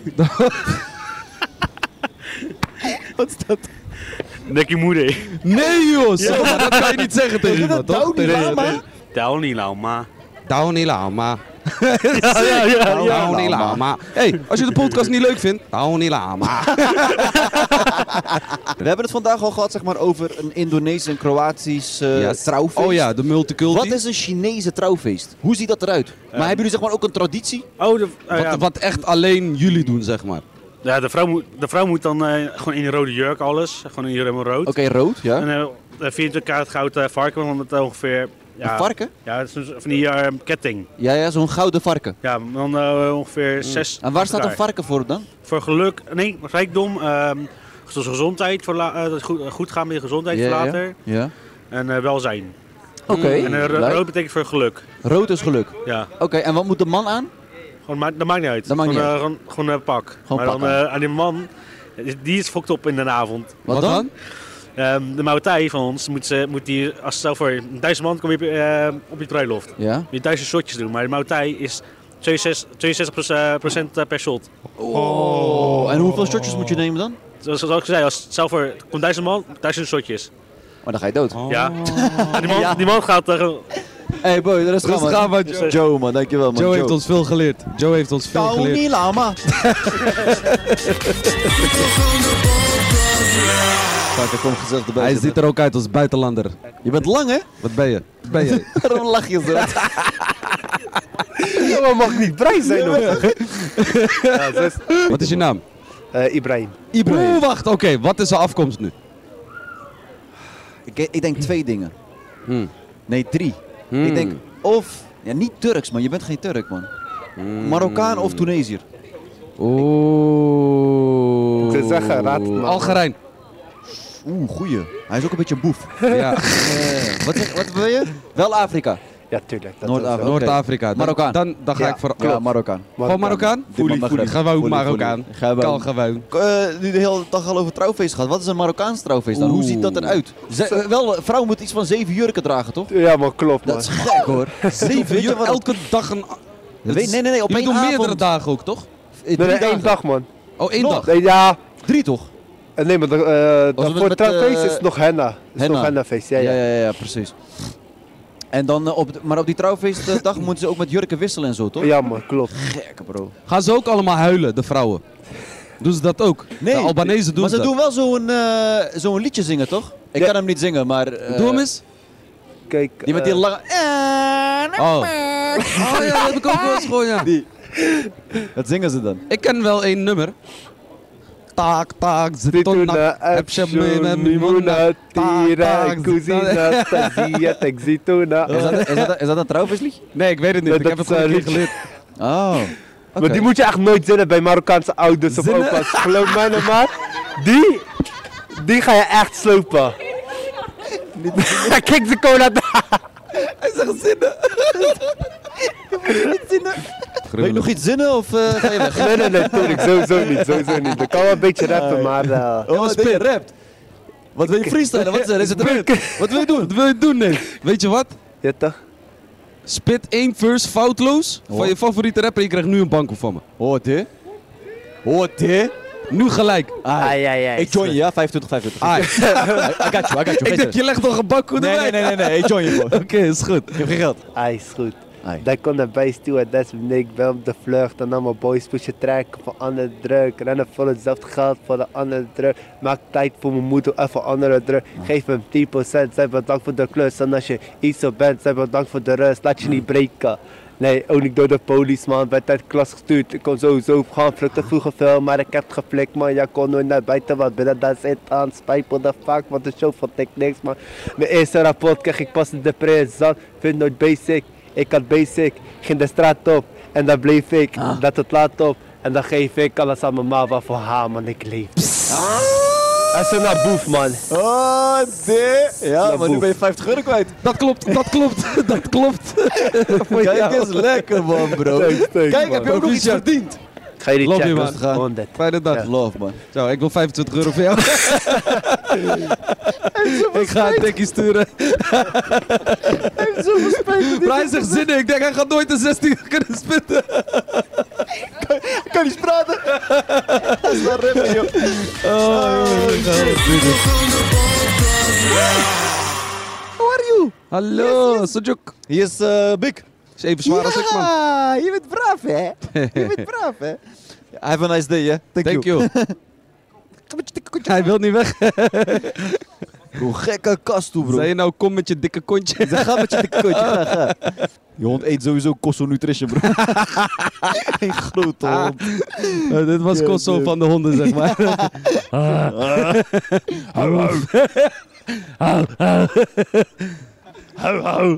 Speaker 4: Wat is dat?
Speaker 12: Nekkie moeder.
Speaker 3: Nee joh, zo, maar dat kan je niet zeggen tegen iemand, toch?
Speaker 4: Downy Lama?
Speaker 12: Downy Lama.
Speaker 3: Downy Lama.
Speaker 12: Ja.
Speaker 3: Downy Lama. Hey, als je de podcast niet leuk vindt, Downy Lama.
Speaker 4: We hebben het vandaag al gehad zeg maar, over een Indonesisch en Kroatisch trouwfeest.
Speaker 3: Oh ja, de multiculti.
Speaker 4: Wat is een Chinese trouwfeest? Hoe ziet dat eruit? Maar hebben jullie zeg maar ook een traditie?
Speaker 12: Oh,
Speaker 3: Wat echt alleen jullie doen, zeg maar.
Speaker 12: Ja, de vrouw moet dan gewoon in een rode jurk alles. Gewoon in helemaal rood.
Speaker 4: Oké, rood, ja.
Speaker 12: En 24 karat goud varken, want het ongeveer... Ja,
Speaker 4: Een varken?
Speaker 12: Ja, het is van die ketting.
Speaker 4: Ja, zo'n gouden varken.
Speaker 12: Ja, dan ongeveer 6...
Speaker 4: En waar staat een varken voor dan?
Speaker 12: Voor geluk, nee, rijkdom, zoals gezondheid, voor goed gaan met je gezondheid voor later.
Speaker 4: Ja.
Speaker 12: En welzijn.
Speaker 4: Oké.
Speaker 12: En rood betekent voor geluk.
Speaker 4: Rood is geluk.
Speaker 12: Ja.
Speaker 4: Oké, en wat moet de man aan?
Speaker 12: Gewoon, dat maakt niet uit.
Speaker 4: Dat maakt niet uit.
Speaker 12: Gewoon een pak.
Speaker 4: Gewoon
Speaker 12: maar
Speaker 4: pak
Speaker 12: dan aan die man, die is fokt op in de avond.
Speaker 4: Wat dan?
Speaker 12: De Mautij van ons moet die, als stel voor 1000 man kom je op je bruiloft.
Speaker 4: Ja.
Speaker 12: Je 1000 shotjes doen, maar de Mautij is 62% per shot.
Speaker 4: Oh. En hoeveel shotjes moet je nemen dan?
Speaker 12: Zoals ik zei, als stel voor komt 1000 man, 1000 shotjes.
Speaker 4: Maar dan ga je dood.
Speaker 12: Ja. Die man gaat tegen.
Speaker 4: Hey boy, dat is
Speaker 3: Rustig
Speaker 4: gaan
Speaker 3: aan,
Speaker 4: man.
Speaker 3: man.
Speaker 4: Joe man, dankjewel man.
Speaker 3: Joe heeft ons veel geleerd. Joe heeft ons veel geleerd.
Speaker 4: Downy Lama. Fuck, er komt gezellig erbij.
Speaker 3: Hij ziet er ook uit als buitenlander.
Speaker 4: Je bent lang, hè?
Speaker 3: Wat ben je? Wat ben je?
Speaker 4: Waarom lach je zo?
Speaker 5: Jongen, mag niet Brijs zijn nog.
Speaker 3: Wat is je naam?
Speaker 5: Ibrahim.
Speaker 3: Oeh, wacht. Oké, wat is zijn afkomst nu?
Speaker 4: Ik denk 2 dingen. Nee, 3. Ik denk of... Ja, niet Turks, man. Je bent geen Turk, man. Marokkaan of Tunesiër.
Speaker 3: Oeh.
Speaker 5: Ik zou zeggen, raad het maar.
Speaker 3: Algerijn.
Speaker 4: Oeh, goeie. Hij is ook een beetje een boef.
Speaker 3: Ja.
Speaker 4: Wat wil je? Wel Afrika.
Speaker 5: Ja, tuurlijk.
Speaker 4: Noord-Afrika.
Speaker 3: Noord-Afrika.
Speaker 4: Marokkaan.
Speaker 3: Dan ga ik voor...
Speaker 4: Ja, Marokkaan.
Speaker 3: Gewoon Marokkaan?
Speaker 4: Voelie.
Speaker 3: Gewoon Marokkaan. Kan gewoon.
Speaker 4: Nu de hele dag al over trouwfeest gehad. Wat is een Marokkaans trouwfeest dan? Hoe ziet dat eruit? Vrouw moet iets van 7 jurken dragen, toch?
Speaker 5: Ja, maar klopt, man.
Speaker 4: Dat is gek, hoor. 7 jurken?
Speaker 3: Elke dag een...
Speaker 4: Nee, op één
Speaker 3: doen
Speaker 4: avond.
Speaker 3: meerdere dagen ook, toch?
Speaker 5: Nee, 1 dag, man.
Speaker 3: Oh, 1 dag?
Speaker 5: Nee, ja.
Speaker 4: 3 toch?
Speaker 5: Nee, maar voor het trouwfeest is het nog henna. Het is nog hennafeest,
Speaker 4: ja, precies. En dan maar op die trouwfeestdag moeten ze ook met jurken wisselen en zo, toch?
Speaker 5: Ja, man, klopt.
Speaker 4: Gek, bro.
Speaker 3: Gaan ze ook allemaal huilen, de vrouwen? Doen ze dat ook?
Speaker 4: Nee,
Speaker 3: de Albanese doen
Speaker 4: maar ze
Speaker 3: dat.
Speaker 4: doen wel zo'n liedje zingen, toch? Ik kan hem niet zingen, maar...
Speaker 3: Doe hem eens.
Speaker 5: Kijk,
Speaker 4: die met die lange...
Speaker 3: Oh ja, dat heb ik ook wel eens gewoon, ja.
Speaker 4: Wat zingen ze dan?
Speaker 3: Ik ken wel 1 nummer. Taak, zitona, heb je mee met mimuna,
Speaker 5: tira, cousina, tazia, texitona.
Speaker 4: Is dat een trouwfeestlied?
Speaker 3: Nee, ik weet het niet. Ik heb het gewoon een keer geleerd.
Speaker 4: Oh.
Speaker 5: Maar die moet je echt nooit zingen bij Marokkaanse ouders of opa's. Geloof mij nou maar. Die ga je echt slopen. Kijk, ze komen naar daar.
Speaker 4: Hij zegt zinnen. Wil je nog iets zinnen of ga je weg?
Speaker 5: Nee, natuurlijk. Sowieso niet. Dat kan wel een beetje rappen, maar...
Speaker 4: Wat ben je rapt? Wat wil je freestylen? Wat is het eruit? Wat wil je doen?
Speaker 3: Wat wil je doen, nee? Weet je wat?
Speaker 5: Ja, toch?
Speaker 3: Spit 1 verse foutloos van je favoriete rapper en je krijgt nu een banko van me.
Speaker 4: Hoort hè?
Speaker 3: Nu gelijk.
Speaker 4: Ik join je, ja? 25. I got you.
Speaker 3: Ik denk, je legt nog een banko erbij.
Speaker 4: Nee. Ik join je gewoon.
Speaker 3: Oké, is goed.
Speaker 4: Ik heb geen geld.
Speaker 5: Is goed. Daar kon erbij stuwen, dat is wanneer ik ben op de vlucht. En allemaal boys pushen trekken voor andere druk. Rennen voor hetzelfde geld voor de andere druk. Maak tijd voor mijn moeder, even andere druk. Geef hem 10%, zij bedankt voor de klus. En als je iets zo bent, zij bedankt voor de rust. Laat je niet breken. Nee, ook niet door de police, man. Werd uit de klas gestuurd. Ik kon sowieso gaan vluchten vroeger veel, maar ik heb het geflikt, man. Ja, kon nooit naar buiten, wat binnen daar zit aan. Spijt me de fuck, want de show vond ik niks, man. Mijn eerste rapport kreeg ik pas in de prijs. Vind nooit basic. Ik had basic, ging de straat op en dan bleef ik, dat het laat op. En dan geef ik alles aan mijn ma, wat voor haar, man, ik leef. Dat is een naboef, man.
Speaker 4: Oh, ja, maar nu ben je 50 euro kwijt.
Speaker 3: Dat klopt.
Speaker 4: Kijk eens, lekker, man, bro. Kijk, heb je ook nog iets verdiend?
Speaker 5: Ga je die
Speaker 3: Love
Speaker 5: checken?
Speaker 3: you, man.
Speaker 5: 100.
Speaker 3: Fijne dag.
Speaker 4: Love, man.
Speaker 3: Zo, ik wil 25 euro voor jou. Ik ga een tikkie sturen. Hij zegt zinnen. Ik denk, hij gaat nooit een 16 kunnen spitten.
Speaker 4: Kan niet praten. Dat is wel rippen, joh. How are you?
Speaker 3: Hallo, Sojuk.
Speaker 4: Hier is Big.
Speaker 3: Is even zwaar als ik, man.
Speaker 4: Ja, je bent braaf, hè? Have a nice day, hè?
Speaker 3: Thank you. Hij wil niet weg.
Speaker 4: Hoe gekke kast toe, bro.
Speaker 3: Zei je nou, kom met je dikke kontje.
Speaker 4: Ga met je dikke kontje, ga. Je hond eet sowieso Cosso Nutrition, bro. Een grote hond.
Speaker 3: Dit was Cosso van de honden, zeg maar. Hou.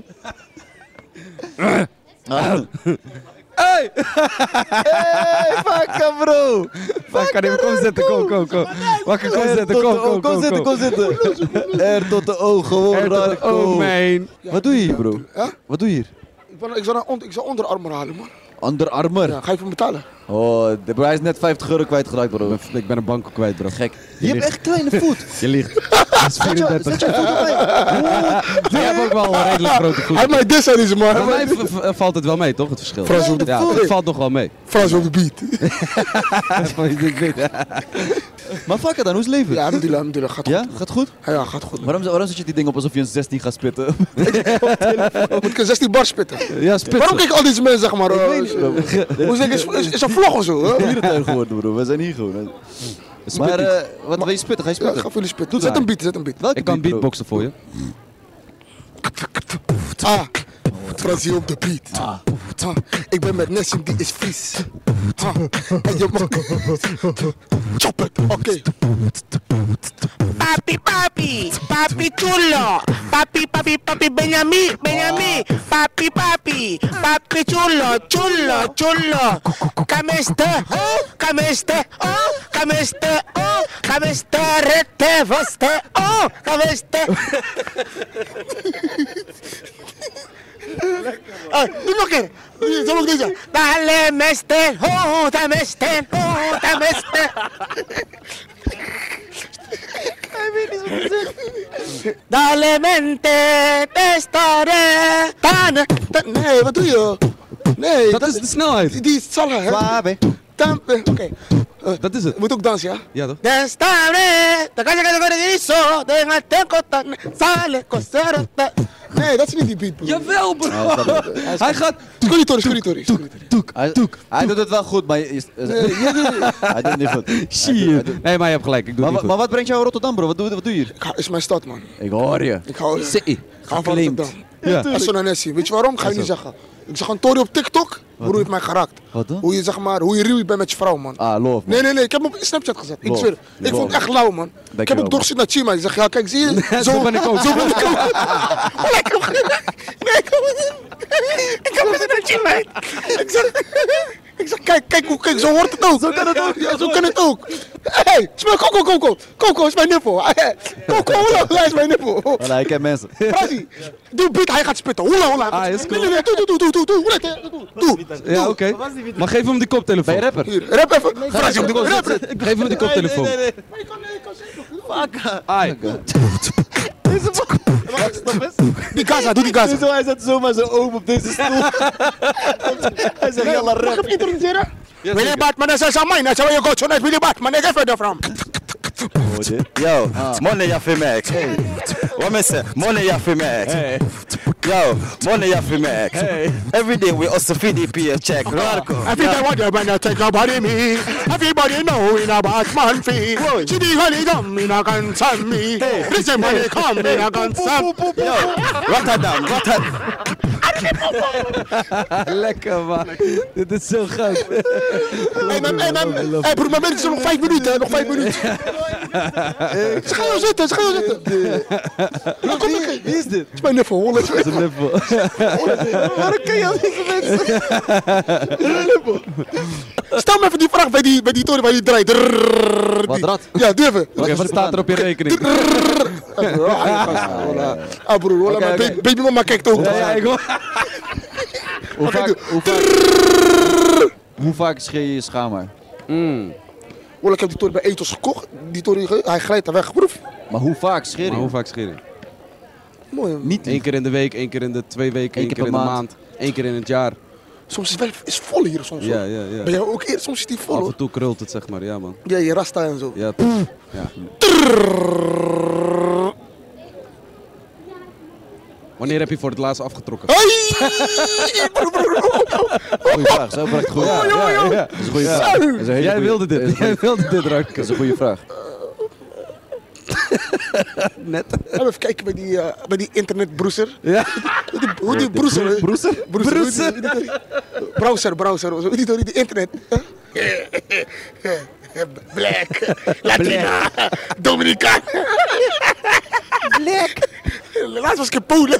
Speaker 3: Hey,
Speaker 4: Vakka, bro.
Speaker 3: Vakka, kom zitten, kom. Wakka, kom zitten.
Speaker 4: Er tot de ogen, gewoon raar.
Speaker 3: Oh, man.
Speaker 4: Wat doe je hier, bro?
Speaker 13: Ja?
Speaker 4: Wat doe je hier?
Speaker 13: Ik zou onderarmer halen, man.
Speaker 4: Onderarmer?
Speaker 13: Ja, ga je voor betalen?
Speaker 4: Oh, hij is net 50 euro kwijtgeraakt, bro.
Speaker 3: Ik ben een banko kwijt, bro.
Speaker 4: Gek. Je hebt echt kleine voet.
Speaker 3: Je liegt. Dat is 34.
Speaker 4: Zet je voet op mij.
Speaker 3: Je hebt ook wel een redelijk grote voet.
Speaker 13: Hij mij dit zijn, man.
Speaker 3: Bij mij valt het wel mee, toch? Het verschil.
Speaker 13: Frans,
Speaker 3: Ja, het valt nog wel mee.
Speaker 13: Frans op de beat.
Speaker 4: Maar fuck it dan, hoe is het leven?
Speaker 13: Ja, alhamdulillah, gaat goed.
Speaker 4: Ja, gaat goed?
Speaker 13: Ja, gaat goed.
Speaker 4: Waarom zet je die ding op alsof je een 16 gaat spitten?
Speaker 13: Moet ik een 16 bar spitten?
Speaker 4: Ja, spitten.
Speaker 13: Waarom kijken al deze mensen, zeg maar... Hoe zeg ik, is een vlog of zo, hè?
Speaker 4: Dierentuin geworden, bro. We zijn hier gewoon. Maar, wat wil je spitten? Ga je spitten?
Speaker 13: Ja, ga jullie spitten. Zet een beat.
Speaker 3: Ik kan beatboxen voor je.
Speaker 13: Fransie op de beat. Ik ben met Nessim, die is Fries. En je mag... Chop het, oké.
Speaker 14: Papi chulo, papi Benjamin, papi chulo. Kameste, rete, vaste, kameste.
Speaker 13: Doe nog een keer. Zo moet ik deze.
Speaker 14: Dale meste, tameste. Dale mente, testare.
Speaker 13: Nee, wat doe je? Nee.
Speaker 3: Dat is de snelheid.
Speaker 13: Die is salha, hè?
Speaker 4: Suave.
Speaker 13: Oké.
Speaker 3: Dat is het.
Speaker 13: Moet ook dansen, ja?
Speaker 3: Ja, toch?
Speaker 14: Testare.
Speaker 13: Nee, dat is niet die beat, bro.
Speaker 3: Jawel, bro. Hij gaat...
Speaker 13: Scully.
Speaker 4: Hij doet het wel goed, maar... Hij doet het niet goed.
Speaker 3: Zie. Nee, maar je hebt gelijk. Ik doe het niet goed.
Speaker 4: Maar wat brengt jou in Rotterdam, bro? Wat doe je hier?
Speaker 13: Is mijn stad, man.
Speaker 4: Ik hoor je.
Speaker 13: Ik hou...
Speaker 3: City.
Speaker 13: Ga van Rotterdam.
Speaker 3: Ja.
Speaker 13: Nessie. Weet je waarom? Ga je niet zeggen. Ik zag een story op TikTok. Broer heeft mij geraakt.
Speaker 4: Wat dan?
Speaker 13: Hoe je, zeg maar, hoe je ruw bent met je vrouw, man.
Speaker 4: Love, man.
Speaker 13: Nee. Ik heb hem op Snapchat gezet. Ik zweer. Ik vond het echt lauw, man. Ik heb ook doorgezien naar Chima. Die zegt, ja, kijk, zie je?
Speaker 3: Zo ben ik ook.
Speaker 13: Ik heb het naar Chima. Ik zeg, kijk, zo hoort het ook. Zo kan het ook. Ja, zo kan het ook. Hey, smel Coco is mijn nippel. Coco, hij is mijn nippel.
Speaker 4: Ik ken mensen.
Speaker 13: Frasie, doe beat, hij gaat spitten. Hola.
Speaker 3: Is cool.
Speaker 13: Nee, doe.
Speaker 3: Ja, oké. Maar geef hem die koptelefoon.
Speaker 4: Ben je rapper?
Speaker 13: Hier, rap even. Frasie, op de rap.
Speaker 3: Geef hem die koptelefoon.
Speaker 4: Nee.
Speaker 3: Fuck.
Speaker 13: Die Gaza, doe die Gaza.
Speaker 4: Hij zet zomaar zijn oom op deze stoel. Hij zegt, jalla rap.
Speaker 13: Mag ik introduceren? Willy Batman, dat is aan mij. Dat is waar je gaat zo net. Willy Batman, ik heb verder van.
Speaker 15: Yo, money ya fi make. What me say? Money ya fi make. Yo, money ya fi make. Every day we also feed the paycheck.
Speaker 13: Everybody want you when you take your body me. Everybody know in a Batman fee. See the honey come in a concern me. Listen when they come in a concern.
Speaker 15: Yo, Rotterdam.
Speaker 3: Lekker, man. Dit is zo goud.
Speaker 13: Hey broer, mijn mensen nog 5 minuten, hè? Nog 5 minuten. Ze gaan zitten.
Speaker 4: Wie is dit?
Speaker 13: Het is mijn niffel, hoor.
Speaker 4: Dat is een niffel. Waarom ken je al deze mensen?
Speaker 13: Stel me even die vraag bij die toren waar die draait.
Speaker 4: Wat rad?
Speaker 13: Ja, doe even.
Speaker 3: Oké, wat staat er op je rekening?
Speaker 13: Broer, mijn baby mama kijkt ook.
Speaker 3: Ja, ik hoor.
Speaker 4: Hoe vaak scheer je je schaamhaar?
Speaker 13: Ik heb die toren bij Ethos gekocht. Die toren, hij glijdt daar weg.
Speaker 4: Maar hoe vaak scheer je?
Speaker 3: Hoe vaak scheer je?
Speaker 13: Mooi.
Speaker 4: Niet
Speaker 3: 1 keer in de week, 1 keer in de 2 weken, 1 keer in de maand, 1 keer in het jaar.
Speaker 13: Soms is het wel vol hier soms.
Speaker 3: Ja.
Speaker 13: Ben jij ook eerst? Soms is die vol.
Speaker 3: Af en toe krult het, zeg maar, ja, man.
Speaker 13: Ja, je rasta en zo.
Speaker 3: Ja. Wanneer heb je voor het laatst afgetrokken?
Speaker 4: Goeie vraag, zo bracht goed. Ja. Dat is een goede vraag.
Speaker 3: Jij wilde dit. Jij wilde dit ruiken.
Speaker 4: Dat is een goede vraag.
Speaker 3: Net.
Speaker 13: Even kijken bij die internetbroeser.
Speaker 3: Ja.
Speaker 13: Hoe die broeser? Browser. Hoe die internet. Black. Latina. Dominicaan. Black. Laatst was ik in Polen.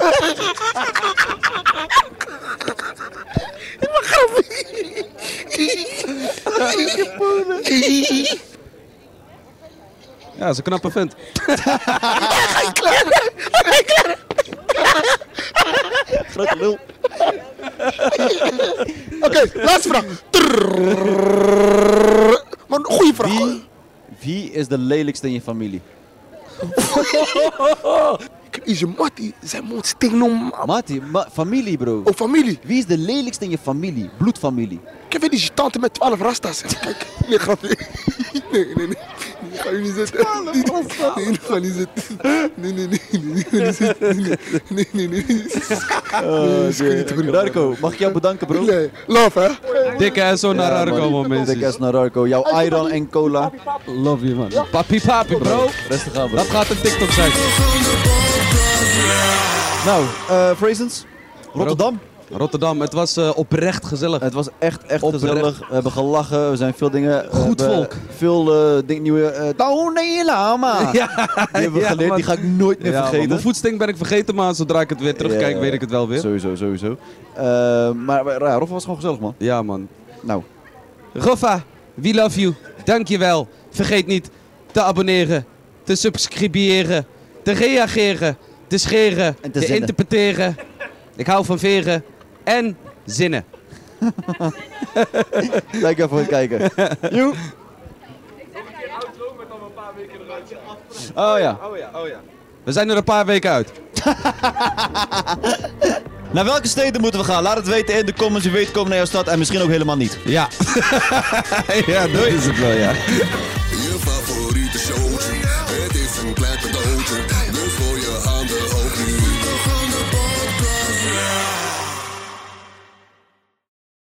Speaker 13: Ik mag grappig. In Polen.
Speaker 3: Ja, dat is een knappe vent.
Speaker 13: Ga je klaar? Grote lul. Oké, laatste vraag. Maar een goede vraag.
Speaker 4: Wie is de lelijkste in je familie?
Speaker 13: Is je Mattie, zijn mond stinkt normaal.
Speaker 4: Mattie, familie bro.
Speaker 13: Oh, familie.
Speaker 4: Wie is de lelijkste in je familie? Bloedfamilie.
Speaker 13: heb weer die tante met 12 rastas. Kijk, nee, grapje. Nee. Ik ga niet zitten. Nee, ik ga niet zitten. Nee.
Speaker 4: Darko, mag ik jou bedanken, bro?
Speaker 13: Nee, love, hè?
Speaker 3: Dikke SO naar Arco, man, mensen.
Speaker 4: Dikke S naar Darko. Jouw Iron en cola.
Speaker 3: Love you, man. Papi, bro.
Speaker 4: Rustig aan, bro.
Speaker 3: Dat gaat een TikTok zijn.
Speaker 4: Nou, Frasens, Rotterdam,
Speaker 3: het was oprecht gezellig.
Speaker 4: Het was echt gezellig. We hebben gelachen, we zijn veel dingen...
Speaker 3: Goed volk.
Speaker 4: Veel nieuwe... Dalai Lama. Die hebben we geleerd,
Speaker 3: man.
Speaker 4: die ga ik nooit meer vergeten.
Speaker 3: Mijn voetsting ben ik vergeten, maar zodra ik het weer terugkijk, weet ik het wel weer.
Speaker 4: Sowieso. Maar Roffa was gewoon gezellig, man.
Speaker 3: Ja, man.
Speaker 4: Nou.
Speaker 3: Roffa, we love you. Dankjewel. Vergeet niet te abonneren, te subscriberen, te reageren, te scheren,
Speaker 4: en te
Speaker 3: te
Speaker 4: zinnen.
Speaker 3: interpreteren. Ik hou van veren en zinnen.
Speaker 4: Dankjewel voor het kijken. Joe. Oh ja.
Speaker 3: We zijn er een paar weken uit.
Speaker 4: Naar welke steden moeten we gaan? Laat het weten in de comments. Wie weet komen naar jouw stad en misschien ook helemaal niet.
Speaker 3: Ja. Ja, doei.
Speaker 4: Dat is het wel, ja.
Speaker 6: Je